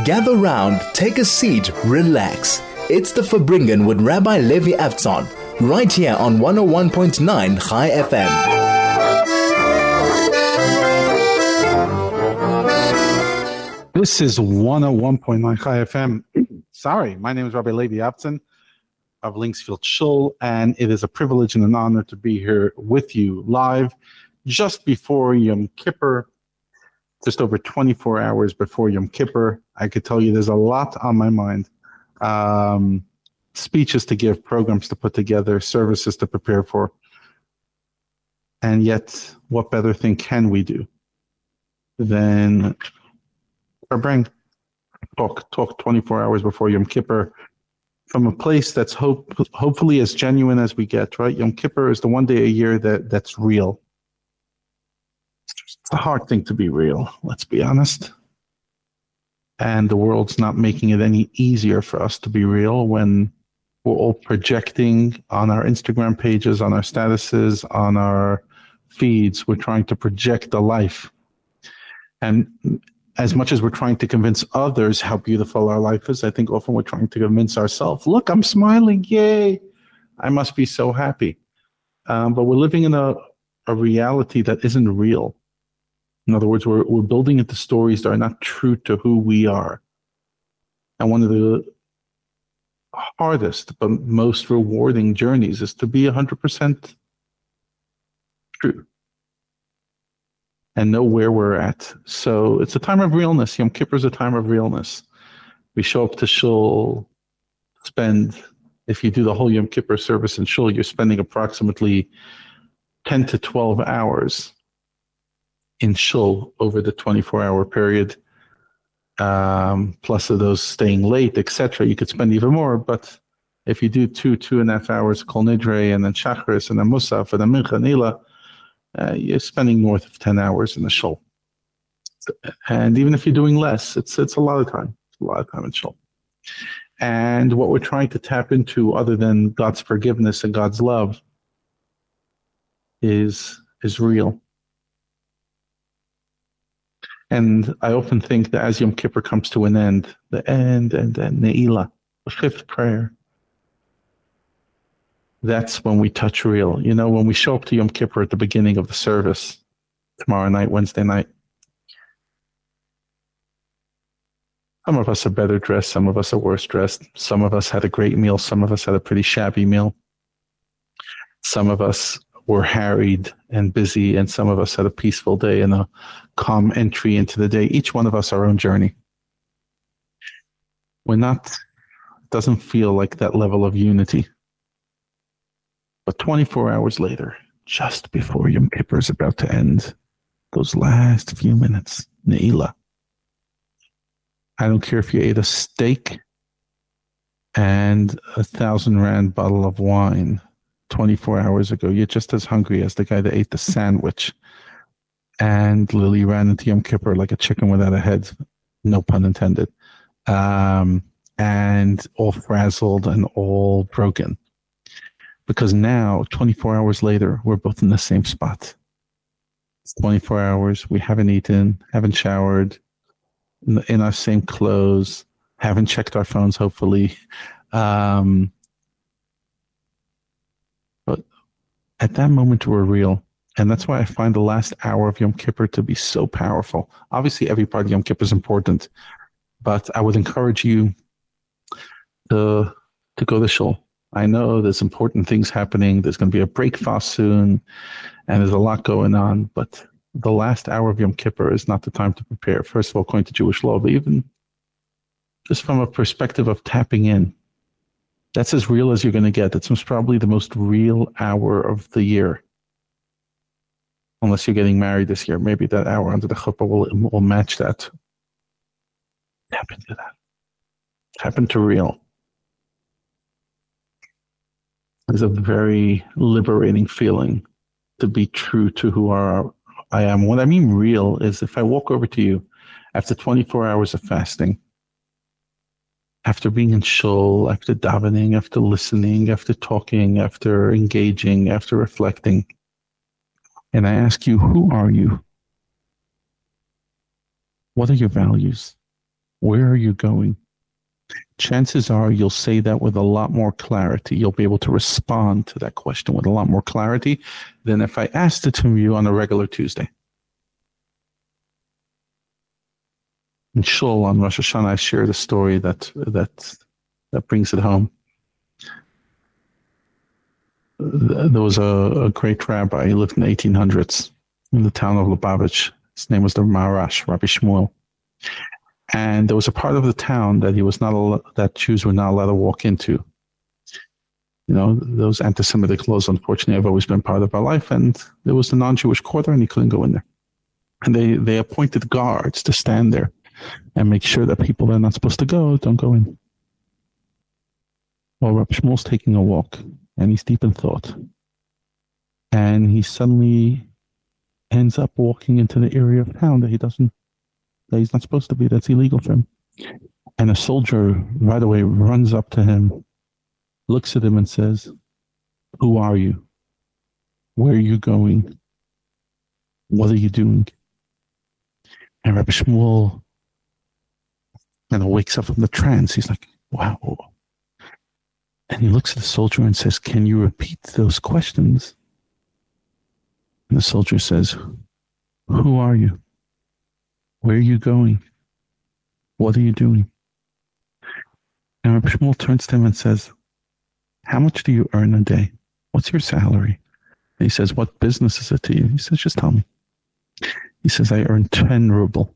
Gather round, take a seat, relax. It's the Farbrengen with Rabbi Levi Avtzon, right here on 101.9 Chai FM. This is 101.9 Chai FM. Sorry, my name is Rabbi Levi Avtzon of Linksfield Shul, and it is a privilege and an honor to be here with you live just before Yom Kippur, just over 24 hours before Yom Kippur. I could tell you there's a lot on my mind. Speeches to give, programs to put together, services to prepare for. And yet, what better thing can we do than talk 24 hours before Yom Kippur from a place that's hopefully as genuine as we get, right? Yom Kippur is the one day a year that's real. It's a hard thing to be real, let's be honest. And the world's not making it any easier for us to be real when we're all projecting on our Instagram pages, on our statuses, on our feeds. We're trying to project a life. And as much as we're trying to convince others how beautiful our life is, I think often we're trying to convince ourselves, look, I'm smiling, yay, I must be so happy. But we're living in a reality that isn't real. In other words, we're building into stories that are not true to who we are. And one of the hardest but most rewarding journeys is to be 100% true and know where we're at. So it's a time of realness. Yom Kippur is a time of realness. We show up to Shul, if you do the whole Yom Kippur service in Shul, you're spending approximately 10 to 12 hours in Shul over the 24-hour period, plus of those staying late, etc. You could spend even more, but if you do 2.5 hours Kol Nidre, and then Shachris, and then Musaf, and then Mincha Nila, you're spending north of 10 hours in the Shul. And even if you're doing less, it's a lot of time. It's a lot of time in Shul. And what we're trying to tap into, other than God's forgiveness and God's love, is real. And I often think that as Yom Kippur comes to an end, and Ne'ilah, the fifth prayer, that's when we touch real. You know, when we show up to Yom Kippur at the beginning of the service, tomorrow night, Wednesday night, some of us are better dressed, some of us are worse dressed, some of us had a great meal, some of us had a pretty shabby meal, some of us were harried and busy, and some of us had a peaceful day and a calm entry into the day. Each one of us our own journey. It doesn't feel like that level of unity. But 24 hours later, just before Yom Kippur is about to end, those last few minutes, Ne'ilah. I don't care if you ate a steak and 1,000 rand bottle of wine 24 hours ago, you're just as hungry as the guy that ate the sandwich and literally ran into Yom Kippur like a chicken without a head, no pun intended, and all frazzled and all broken. Because now, 24 hours later, we're both in the same spot. It's 24 hours, we haven't eaten, haven't showered, in our same clothes, haven't checked our phones, hopefully. But at that moment, we're real. And that's why I find the last hour of Yom Kippur to be so powerful. Obviously, every part of Yom Kippur is important, but I would encourage you to go to Shul. I know there's important things happening. There's going to be a break fast soon, and there's a lot going on. But the last hour of Yom Kippur is not the time to prepare. First of all, according to Jewish law, but even just from a perspective of tapping in, that's as real as you're going to get. It's most probably the most real hour of the year. Unless you're getting married this year, maybe that hour under the chuppah will match that. Tap into that. Tap into real. It's a very liberating feeling to be true to who I am. What I mean real is if I walk over to you after 24 hours of fasting, after being in shul, after davening, after listening, after talking, after engaging, after reflecting, and I ask you, who are you? What are your values? Where are you going? Chances are you'll say that with a lot more clarity. You'll be able to respond to that question with a lot more clarity than if I asked it to you on a regular Tuesday. In Shul on Rosh Hashanah, I shared a story that brings it home. There was a great rabbi. He lived in the 1800s in the town of Lubavitch. His name was the Maharash, Rabbi Shmuel. And there was a part of the town that that Jews were not allowed to walk into. You know, those anti-Semitic laws, unfortunately, have always been part of our life. And there was the non-Jewish quarter, and he couldn't go in there. And they appointed guards to stand there and make sure that people that are not supposed to go don't go in. Well, Rabbi Shmuel's taking a walk, and he's deep in thought. And he suddenly ends up walking into the area of town that he's not supposed to be. That's illegal for him. And a soldier right away runs up to him, looks at him and says, "Who are you? Where are you going? What are you doing?" And Rabbi Shmuel kind of wakes up from the trance. He's like, "Wow." And he looks at the soldier and says, "Can you repeat those questions?" And the soldier says, "Who are you? Where are you going? What are you doing?" And Rabbi Shmuel turns to him and says, "How much do you earn a day? What's your salary?" And he says, "What business is it to you?" He says, "Just tell me." He says, "I earn 10 ruble.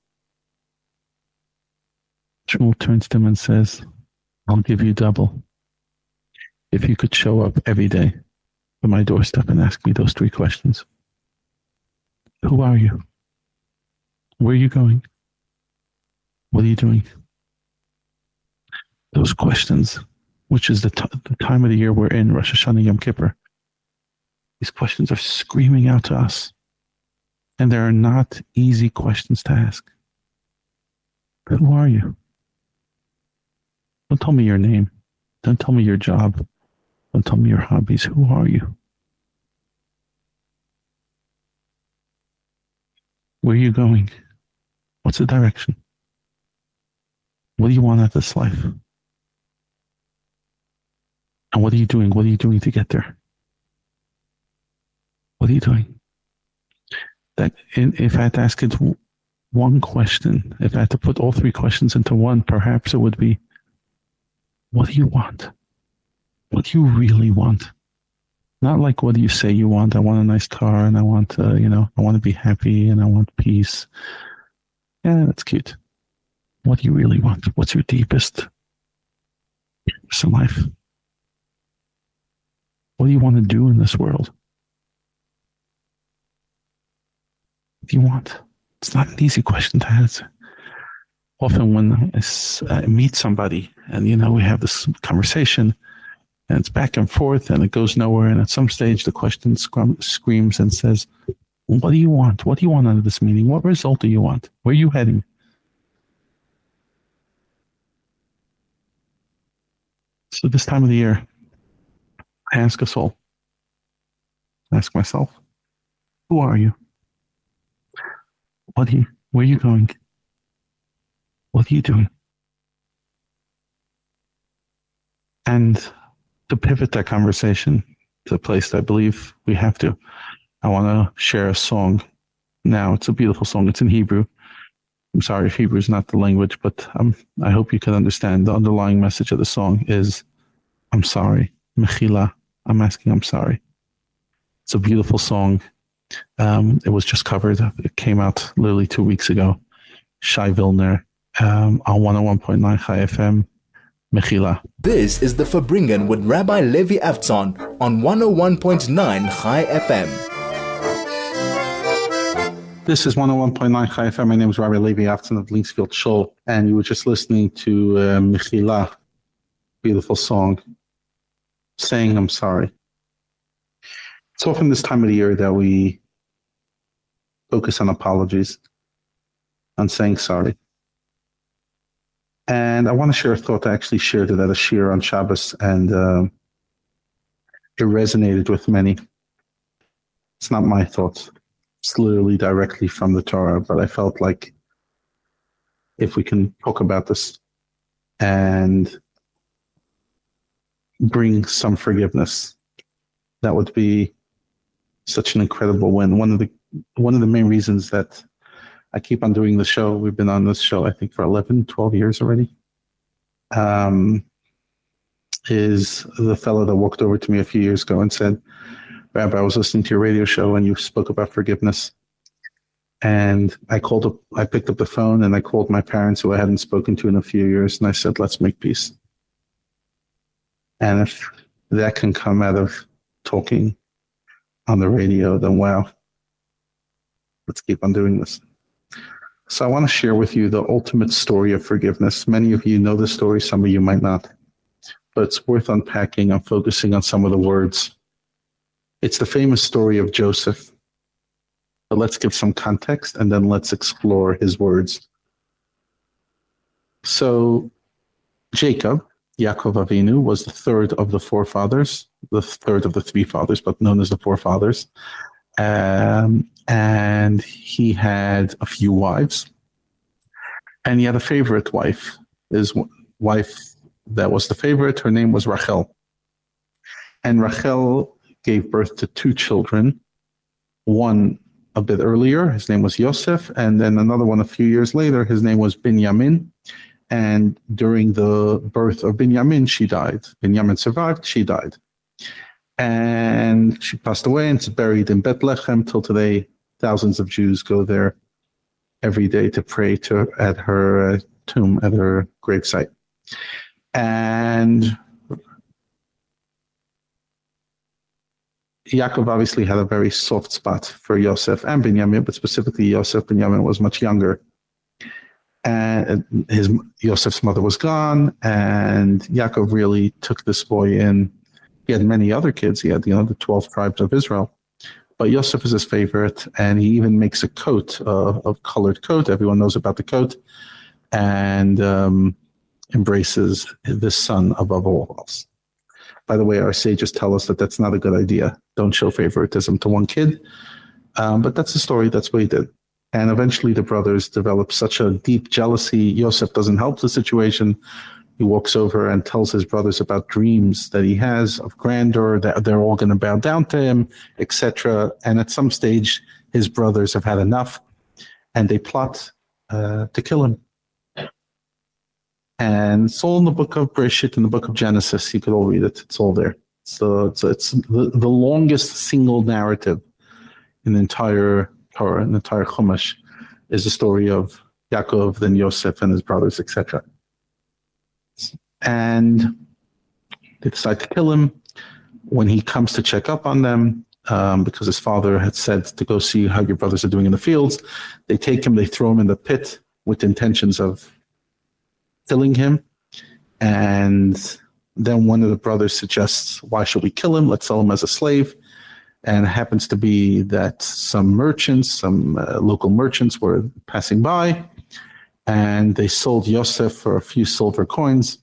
Shmuel turns to him and says, "I'll give you double if you could show up every day at my doorstep and ask me those 3 questions. Who are you? Where are you going? What are you doing?" Those questions, which is the time of the year we're in, Rosh Hashanah, Yom Kippur. These questions are screaming out to us. And they are not easy questions to ask. Who are you? Don't tell me your name. Don't tell me your job. Don't tell me your hobbies. Who are you? Where are you going? What's the direction? What do you want out of this life? And what are you doing? What are you doing to get there? What are you doing? If I had to ask it one question, if I had to put all 3 questions into one, perhaps it would be, what do you want? What do you really want? Not like, what do you say you want? I want a nice car, and I want, I want to be happy, and I want peace. Yeah, that's cute. What do you really want? What's your deepest purpose in life? What do you want to do in this world? What do you want? It's not an easy question to answer. Often when I meet somebody and, we have this conversation and it's back and forth and it goes nowhere. And at some stage, the question screams and says, what do you want? What do you want out of this meeting? What result do you want? Where are you heading? So this time of the year, I ask us all, I ask myself, who are you? Where are you going? What are you doing? And to pivot that conversation to a place that I believe we have to, I want to share a song now. It's a beautiful song. It's in Hebrew. I'm sorry if Hebrew is not the language, but I hope you can understand. The underlying message of the song is, I'm sorry. Mechila. I'm asking, I'm sorry. It's a beautiful song. It was just covered. It came out literally 2 weeks ago. Shai Vilner on 101.9 Chai FM. Mechila. This is the Farbrengen with Rabbi Levi Avtzon on 101.9 Chai FM. This is 101.9 Chai FM. My name is Rabbi Levi Avtzon of Linksfield Shul, and you were just listening to Mechila, beautiful song, saying I'm sorry. It's often this time of the year that we focus on apologies, on saying sorry. And I want to share a thought. I actually shared it at a shir on Shabbos, and it resonated with many. It's not my thoughts. It's literally directly from the Torah, but I felt like if we can talk about this and bring some forgiveness. That would be such an incredible win. One of the main reasons that I keep on doing the show, we've been on this show, I think, for 11, 12 years already, is the fellow that walked over to me a few years ago and said, Rabbi, I was listening to your radio show and you spoke about forgiveness. And I picked up the phone and I called my parents who I hadn't spoken to in a few years. And I said, let's make peace. And if that can come out of talking on the radio, then wow, let's keep on doing this. So I want to share with you the ultimate story of forgiveness. Many of you know the story, some of you might not, but it's worth unpacking and focusing on some of the words. It's the famous story of Joseph. But let's give some context and then let's explore his words. So Jacob, Yaakov Avinu, was the third of the four fathers, the third of the three fathers, but known as the four fathers. And he had a few wives. And he had a favorite wife. His wife that was the favorite, her name was Rachel. And Rachel gave birth to two children, one a bit earlier, his name was Yosef, and then another one a few years later, his name was Binyamin. And during the birth of Binyamin, she died. Binyamin survived, she died. And she passed away and is buried in Bethlehem till today. Thousands of Jews go there every day to pray at her tomb, at her gravesite. And Yaakov obviously had a very soft spot for Yosef and Binyamin, but specifically Yosef. Binyamin was much younger. And Yosef's mother was gone, and Yaakov really took this boy in. He had many other kids. He had, the 12 tribes of Israel. But Yosef is his favorite, and he even makes a coat, a colored coat. Everyone knows about the coat, and embraces this son above all else. By the way, our sages tell us that that's not a good idea. Don't show favoritism to one kid. But that's the story. That's what he did. And eventually the brothers develop such a deep jealousy. Yosef doesn't help the situation. He walks over and tells his brothers about dreams that he has of grandeur, that they're all going to bow down to him, etc. And at some stage, his brothers have had enough, and they plot to kill him. And it's all in the book of Bereshit, in the book of Genesis. You could all read it. It's all there. So it's the longest single narrative in the entire Torah, in the entire Chumash, is the story of Yaakov, then Yosef and his brothers, etc. And they decide to kill him. When he comes to check up on them, because his father had said to go see how your brothers are doing in the fields, they take him, they throw him in the pit with intentions of killing him. And then one of the brothers suggests, why should we kill him? Let's sell him as a slave. And it happens to be that some merchants, some local merchants were passing by, and they sold Yosef for a few silver coins,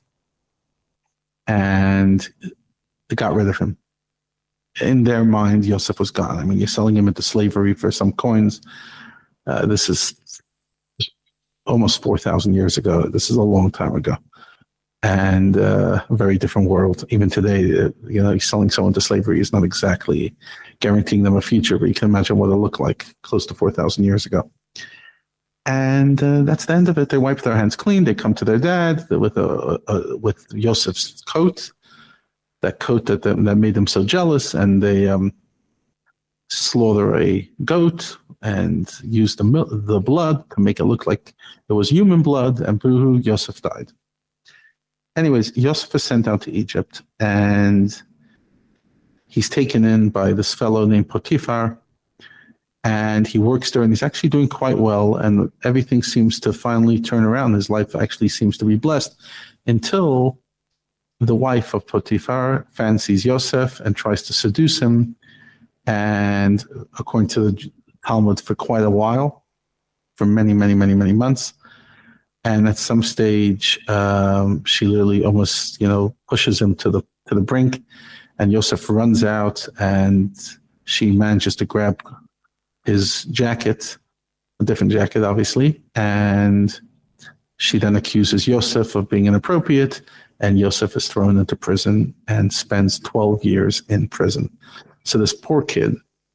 and they got rid of him. In their mind, Yosef was gone. I mean, you're selling him into slavery for some coins. This is almost 4,000 years ago. This is a long time ago. And a very different world. Even today, selling someone to slavery is not exactly guaranteeing them a future, but you can imagine what it looked like close to 4,000 years ago. And that's the end of it. They wipe their hands clean. They come to their dad with Yosef's coat, that coat that made them so jealous, and they slaughter a goat and use the blood to make it look like it was human blood, and boo-hoo, Yosef died. Anyways, Yosef is sent out to Egypt, and he's taken in by this fellow named Potiphar, and he works there, and he's actually doing quite well, and everything seems to finally turn around. His life actually seems to be blessed until the wife of Potiphar fancies Yosef and tries to seduce him, and according to the Talmud, for quite a while, for many, many, many, many months. And at some stage, she literally almost, pushes him to the brink, and Yosef runs out, and she manages to grab his jacket, a different jacket, obviously, and She then accuses Yosef of being inappropriate, and Yosef is thrown into prison and spends 12 years in prison. So this poor kid,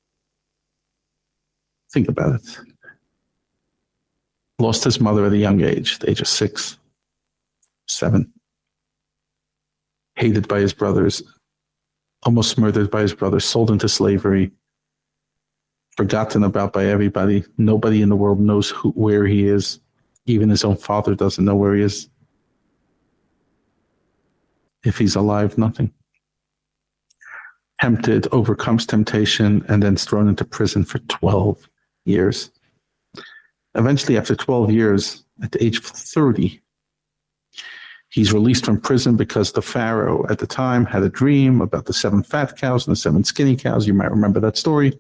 think about it, lost his mother at a young age, the age of 6, 7, hated by his brothers, almost murdered by his brothers, sold into slavery, forgotten about by everybody. Nobody in the world knows where he is. Even his own father doesn't know where he is. If he's alive, nothing. Tempted, overcomes temptation, and then is thrown into prison for 12 years. Eventually, after 12 years, at the age of 30, he's released from prison because the Pharaoh at the time had a dream about the 7 fat cows and the 7 skinny cows. You might remember that story.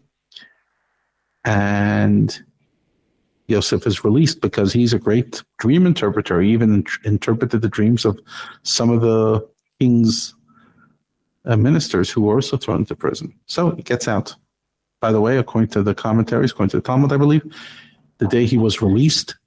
And Yosef is released because he's a great dream interpreter. He even interpreted the dreams of some of the king's ministers who were also thrown into prison. So he gets out. By the way, according to the commentaries, according to the Talmud, I believe, the day he was released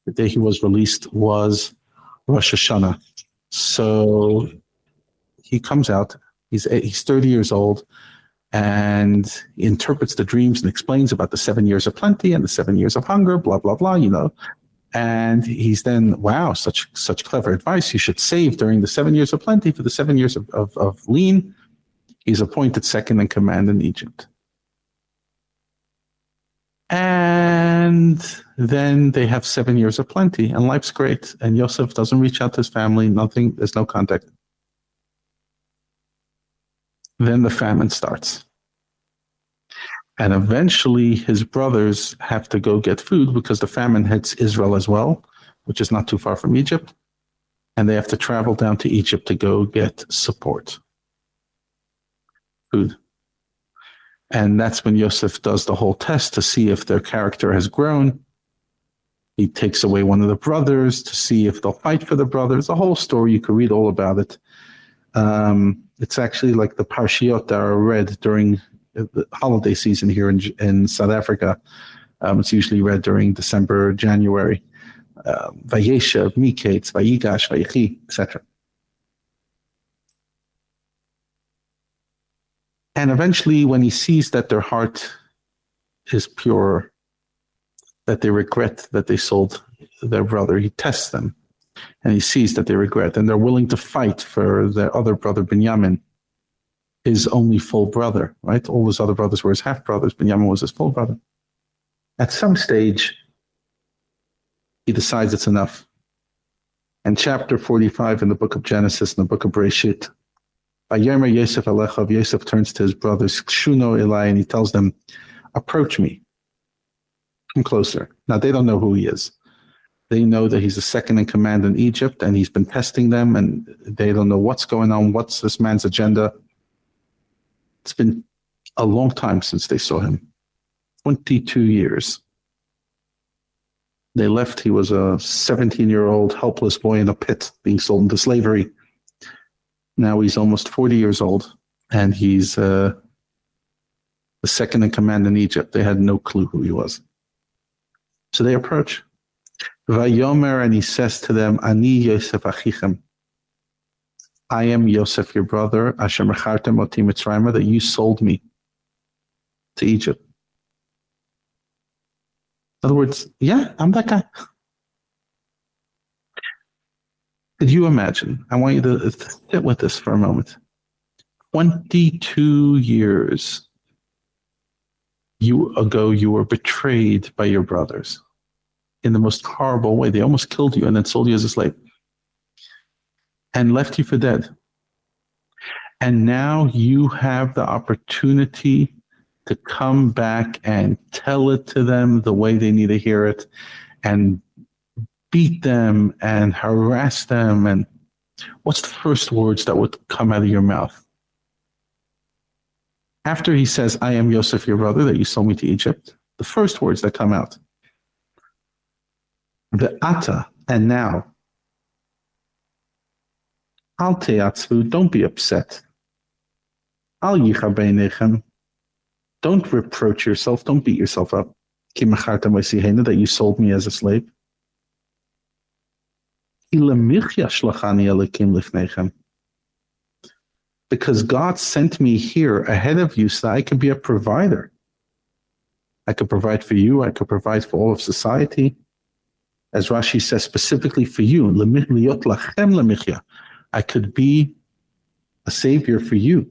was Rosh Hashanah. So he comes out. He's 30 years old, and he interprets the dreams and explains about the 7 years of plenty and the 7 years of hunger, blah, blah, blah, And he's then, wow, such clever advice. You should save during the 7 years of plenty for the 7 years of lean. He's appointed second in command in Egypt. And then they have 7 years of plenty, and life's great. And Yosef doesn't reach out to his family, nothing, there's no contact. Then the famine starts. And eventually his brothers have to go get food because the famine hits Israel as well, which is not too far from Egypt. And they have to travel down to Egypt to go get support. Food. And that's when Yosef does the whole test to see if their character has grown. He takes away one of the brothers to see if they'll fight for the brothers. The whole story, you can read all about it. It's actually like the Parshiot that are read during the holiday season here in South Africa. It's usually read during December, January. Vayeshev, Miketz, Vayigash, Vayechi, etc. And eventually, when he sees that their heart is pure, that they regret that they sold their brother, he tests them. And he sees that they regret, and they're willing to fight for their other brother, Binyamin, his only full brother, right? All his other brothers were his half-brothers. Binyamin was his full brother. At some stage, he decides it's enough. And chapter 45 in the book of Genesis, in the book of Bereshit, Vayomer Yosef Alechav, Yosef turns to his brothers, Kshuno Eli, and he tells them, approach me. Come closer. Now, they don't know who he is. They know that he's the second in command in Egypt, and he's been testing them, and they don't know what's going on, what's this man's agenda. It's been a long time since they saw him. 22 years. They left, he was a 17-year-old helpless boy in a pit being sold into slavery. Now he's almost 40 years old, and he's the second in command in Egypt. They had no clue who he was. So they approach. Vayomer, and he says to them, Ani Yosef Achichem. I am Yosef, your brother, Asher Mechartem Oti Mitzrayim, that you sold me to Egypt. In other words, yeah, I'm that guy. Could you imagine? I want you to sit with this for a moment. 22 years ago, you were betrayed by your brothers in the most horrible way. They almost killed you and then sold you as a slave and left you for dead. And now you have the opportunity to come back and tell it to them the way they need to hear it, and beat them and harass them. And what's the first words that would come out of your mouth? After he says, I am Yosef, your brother, that you sold me to Egypt, the first words that come out, the ata, and now, al te'atzvu, don't be upset. Al yicha beinechem, don't reproach yourself, don't beat yourself up. Ki mechartem v'sihena, that you sold me as a slave. Because God sent me here ahead of you so that I could be a provider. I could provide for you. I could provide for all of society. As Rashi says, specifically for you, I could be a savior for you.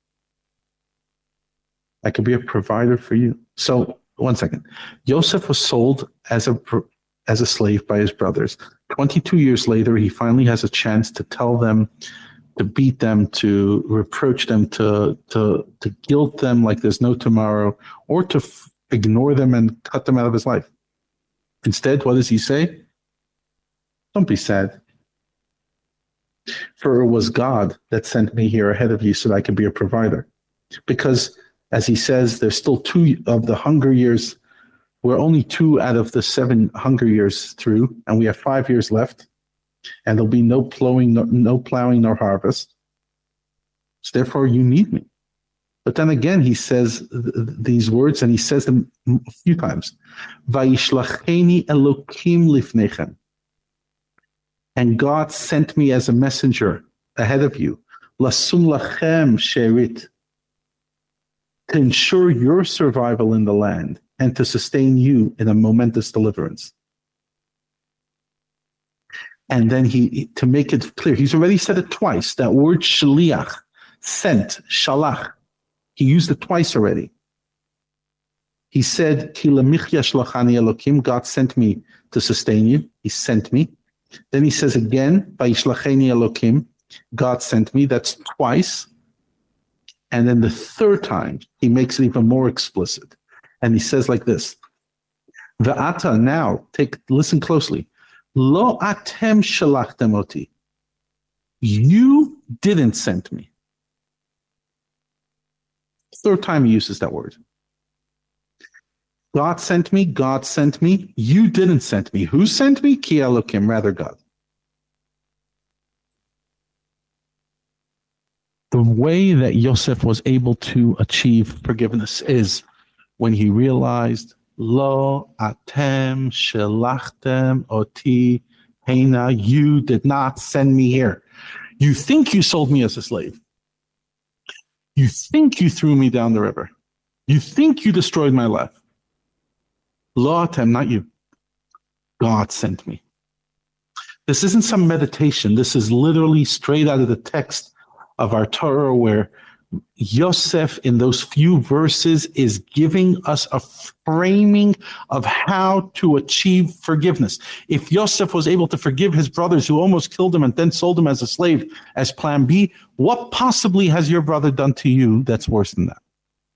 I could be a provider for you. So, one second. Yosef was sold as a slave by his brothers. 22 years later, he finally has a chance to tell them, to beat them, to reproach them, to guilt them like there's no tomorrow, or to ignore them and cut them out of his life. Instead, what does he say? Don't be sad. For it was God that sent me here ahead of you so that I could be a provider. Because, as he says, there's still 2 of the hunger years. We're only 2 out of the 7 hunger years through, and we have 5 years left. And there'll be no plowing, nor harvest. So therefore, you need me. But then again, he says these words, and he says them a few times. Vayishlacheni Elokim lifnechem. And God sent me as a messenger ahead of you. Lasum lachem sherit. To ensure your survival in the land and to sustain you in a momentous deliverance. And then to make it clear, he's already said it twice, that word shaliach, sent, shalach. He used it twice already. He said, Ki lemichya shlachani Elokim, God sent me to sustain you. He sent me. Then he says again, Vayishlacheni Elokim, God sent me. That's twice. And then the third time, he makes it even more explicit. And he says like this, V'ata, now, listen closely. Lo atem shalachtem oti. You didn't send me. Third time he uses that word. God sent me, God sent me. You didn't send me. Who sent me? Ki Elokim, rather God. The way that Yosef was able to achieve forgiveness is when he realized, Lo atem shelachtem oti heina, you did not send me here. You think you sold me as a slave. You think you threw me down the river. You think you destroyed my life. Lo atem, not you. God sent me. This isn't some meditation. This is literally straight out of the text of our Torah, where Yosef, in those few verses, is giving us a framing of how to achieve forgiveness. If Yosef was able to forgive his brothers who almost killed him and then sold him as a slave as plan B, what possibly has your brother done to you that's worse than that?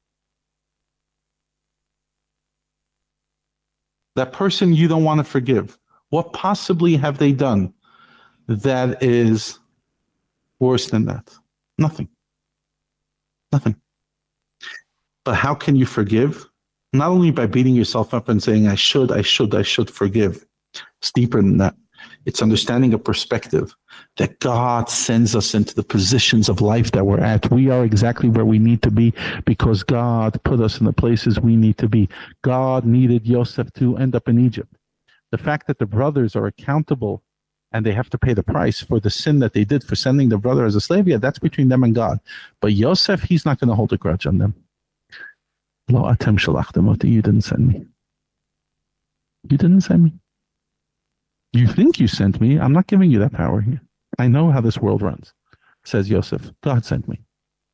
That person you don't want to forgive, what possibly have they done that is worse than that? Nothing. Nothing. But how can you forgive? Not only by beating yourself up and saying, I should forgive. It's deeper than that. It's understanding a perspective that God sends us into the positions of life that we're at. We are exactly where we need to be because God put us in the places we need to be. God needed Yosef to end up in Egypt. The fact that the brothers are accountable and they have to pay the price for the sin that they did for sending their brother as a slave, yeah, that's between them and God. But Yosef, he's not going to hold a grudge on them. Lo atem shalachtem oti, you didn't send me. You didn't send me. You think you sent me. I'm not giving you that power here. I know how this world runs, says Yosef. God sent me.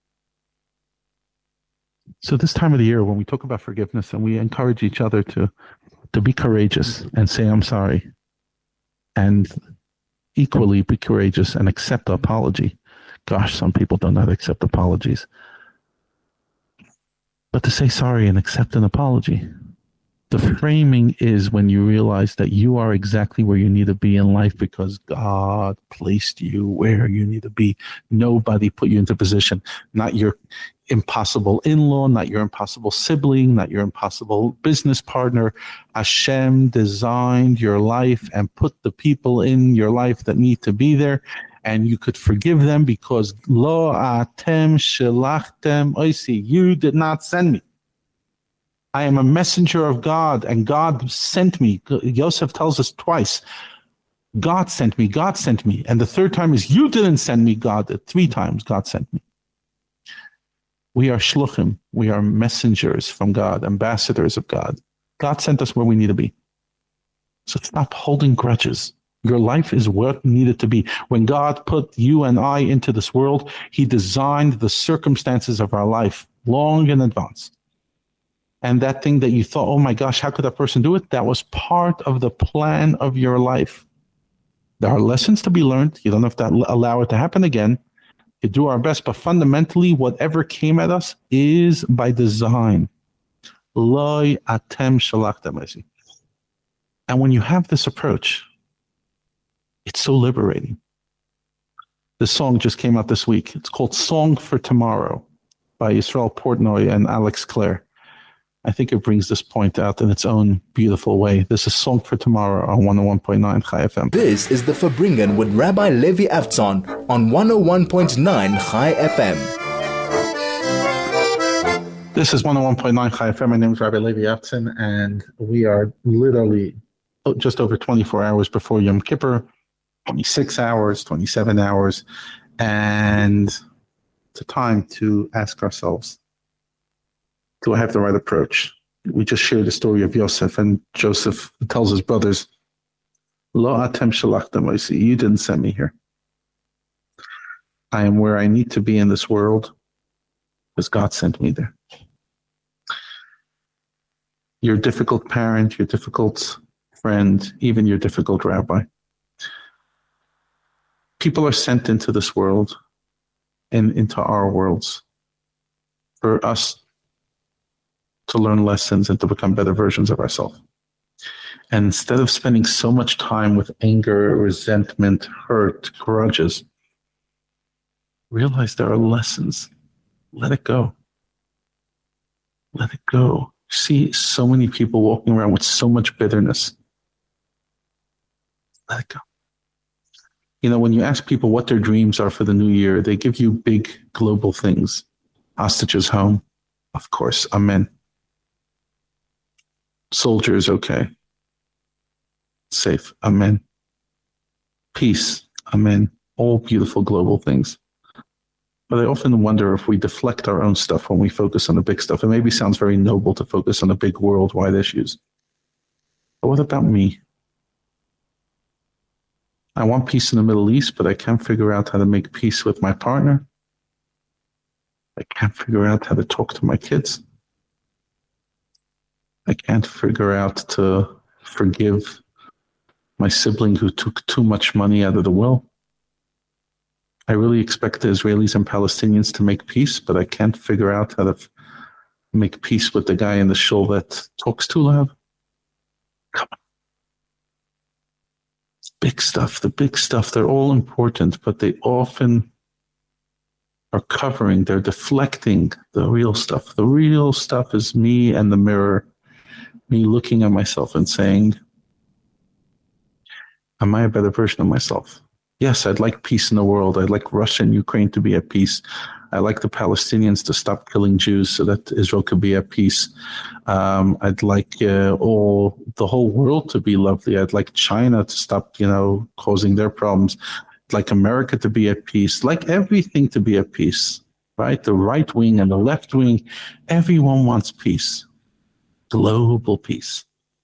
So this time of the year, when we talk about forgiveness and we encourage each other to be courageous and say, I'm sorry, and equally be courageous and accept the apology. Gosh, some people don't know how to accept apologies. But to say sorry and accept an apology, the framing is when you realize that you are exactly where you need to be in life because God placed you where you need to be. Nobody put you into position. Not your impossible in-law, not your impossible sibling, not your impossible business partner. Hashem designed your life and put the people in your life that need to be there. And you could forgive them because Lo atem shelachtem oisi, you did not send me. I am a messenger of God, and God sent me. Yosef tells us twice, God sent me, God sent me. And the third time is, you didn't send me, God. 3 times God sent me. We are shluchim. We are messengers from God, ambassadors of God. God sent us where we need to be. So stop holding grudges. Your life is what needed to be. When God put you and I into this world, he designed the circumstances of our life long in advance. And that thing that you thought, oh my gosh, how could that person do it? That was part of the plan of your life. There are lessons to be learned. You don't have to allow it to happen again. You do our best, but fundamentally, whatever came at us is by design. Loi atem shalachtem. And when you have this approach, it's so liberating. This song just came out this week. It's called Song for Tomorrow by Yisrael Portnoy and Alex Clare. I think it brings this point out in its own beautiful way. This is Song for Tomorrow on 101.9 Chai FM. This is the Farbrengen with Rabbi Levi Avtzon on 101.9 Chai FM. This is 101.9 Chai FM. My name is Rabbi Levi Avtzon, and we are literally just over 24 hours before Yom Kippur, 26 hours, 27 hours, and it's a time to ask ourselves, do I have the right approach? We just shared the story of Yosef, and Joseph tells his brothers, Lo atem shalachtem osi, you didn't send me here. I am where I need to be in this world because God sent me there. Your difficult parent, your difficult friend, even your difficult rabbi. People are sent into this world and into our worlds for us to learn lessons and to become better versions of ourselves. And instead of spending so much time with anger, resentment, hurt, grudges, realize there are lessons. Let it go. Let it go. See so many people walking around with so much bitterness. Let it go. You know, when you ask people what their dreams are for the new year, they give you big global things. Hostages home, of course, amen. Soldiers, okay. Safe, amen. Peace, amen. All beautiful global things. But I often wonder if we deflect our own stuff when we focus on the big stuff. It maybe sounds very noble to focus on the big worldwide issues. But what about me? I want peace in the Middle East, but I can't figure out how to make peace with my partner. I can't figure out how to talk to my kids. I can't figure out to forgive my sibling who took too much money out of the will. I really expect the Israelis and Palestinians to make peace, but I can't figure out how to make peace with the guy in the shul that talks too loud. Come on. The big stuff, they're all important, but they often are covering, they're deflecting the real stuff. The real stuff is me and the mirror, me looking at myself and saying, am I a better version of myself? Yes, I'd like peace in the world. I'd like Russia and Ukraine to be at peace. I like the Palestinians to stop killing Jews so that Israel could be at peace. I'd like the whole world to be lovely. I'd like China to stop, causing their problems. I'd like America to be at peace. I'd like everything to be at peace, right? The right wing and the left wing, everyone wants peace, global peace.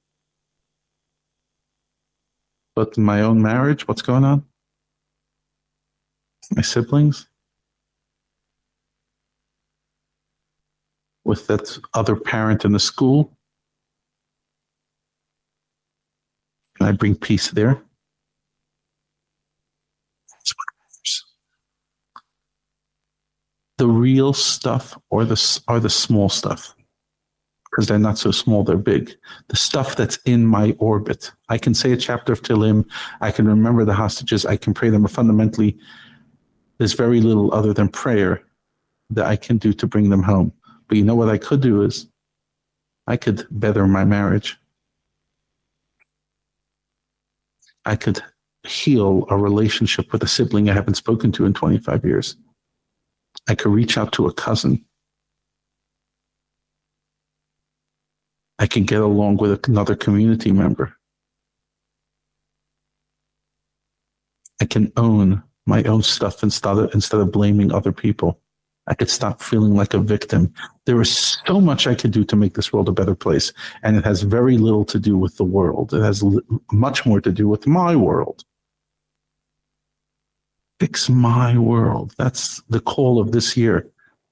But in my own marriage, what's going on? My siblings? With that other parent in the school? Can I bring peace there? That's what matters. The real stuff are the small stuff. Because they're not so small, they're big. The stuff that's in my orbit. I can say a chapter of Tehillim. I can remember the hostages. I can pray them. But fundamentally, there's very little other than prayer that I can do to bring them home. But you know what I could do is I could better my marriage. I could heal a relationship with a sibling I haven't spoken to in 25 years. I could reach out to a cousin. I can get along with another community member. I can own my own stuff instead of blaming other people. I could stop feeling like a victim. There is so much I could do to make this world a better place, and it has very little to do with the world. It has much more to do with my world. Fix my world. That's the call of this year.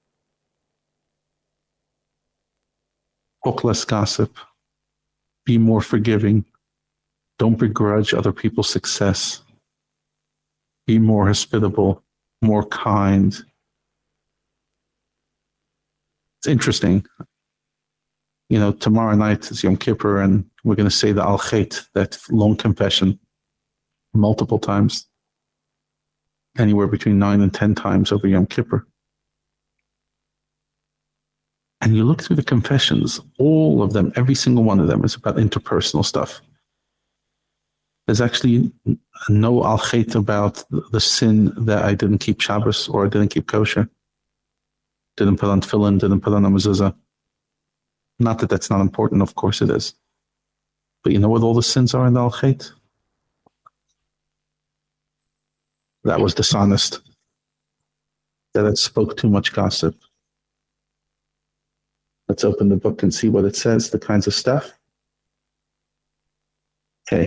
Talk less gossip. Be more forgiving. Don't begrudge other people's success. Be more hospitable, more kind. It's interesting. You know, tomorrow night is Yom Kippur, and we're going to say the Al Chet, that long confession, multiple times, anywhere between 9 and 10 times over Yom Kippur. And you look through the confessions, all of them, every single one of them is about interpersonal stuff. There's actually no Al Chet about the sin that I didn't keep Shabbos or I didn't keep kosher. Didn't put on tefillin, didn't put on a mezuzah. Not that that's not important, of course it is. But you know what all the sins are in the Al Chet? That was dishonest. That it spoke too much gossip. Let's open the book and see what it says, the kinds of stuff. Okay.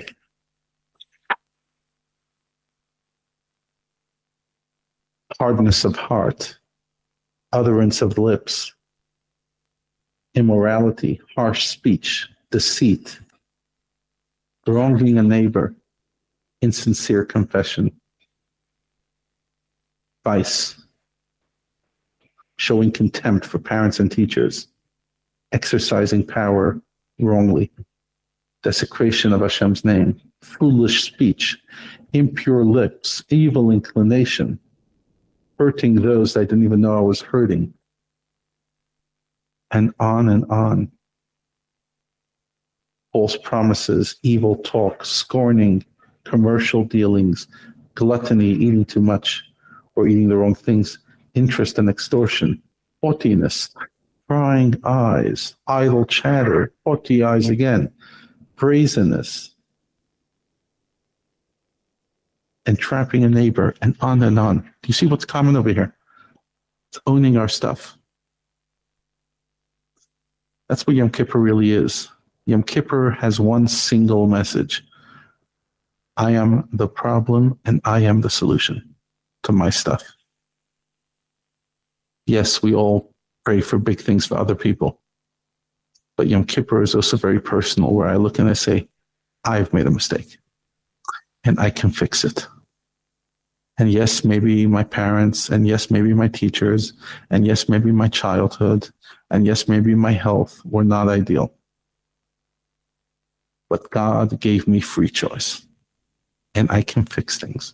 Hardness of heart, utterance of lips, immorality, harsh speech, deceit, wronging a neighbor, insincere confession, vice, showing contempt for parents and teachers, exercising power wrongly, desecration of Hashem's name, foolish speech, impure lips, evil inclination, hurting those I didn't even know I was hurting, and on and on. False promises, evil talk, scorning, commercial dealings, gluttony, eating too much or eating the wrong things, interest and extortion, haughtiness, prying eyes, idle chatter, haughty eyes again, brazenness, entrapping a neighbor, and on and on. Do you see what's common over here? It's owning our stuff. That's what Yom Kippur really is. Yom Kippur has one single message. I am the problem and I am the solution to my stuff. Yes, we all pray for big things for other people. But Yom Kippur is also very personal, where I look and I say, I've made a mistake and I can fix it. And yes, maybe my parents, and yes, maybe my teachers, and yes, maybe my childhood, and yes, maybe my health were not ideal. But God gave me free choice, and I can fix things.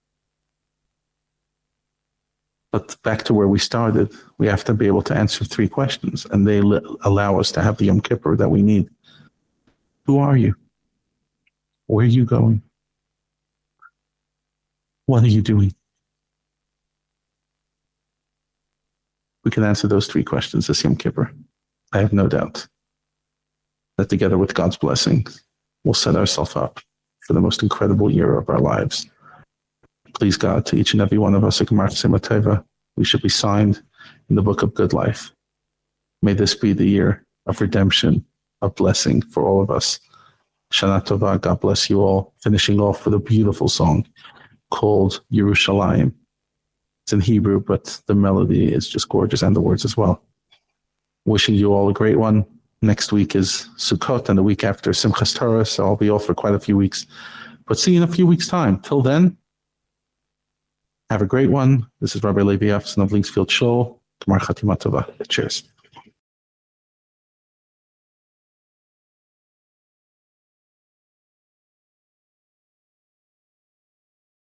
But back to where we started, we have to be able to answer 3 questions, and they allow us to have the Yom Kippur that we need. Who are you? Where are you going? What are you doing? We can answer those 3 questions this Yom Kippur. I have no doubt that together with God's blessings, we'll set ourselves up for the most incredible year of our lives. Please God, to each and every one of us, we should be signed in the book of good life. May this be the year of redemption, of blessing for all of us. Shana Tova, God bless you all. Finishing off with a beautiful song called Yerushalayim. It's in Hebrew, but the melody is just gorgeous, and the words as well. Wishing you all a great one. Next week is Sukkot, and the week after Simchas Torah, so I'll be off for quite a few weeks. But see you in a few weeks' time. Till then, have a great one. This is Rabbi Levi Avtzon of Linksfield Shul. Gemar Chatima Tova. Cheers.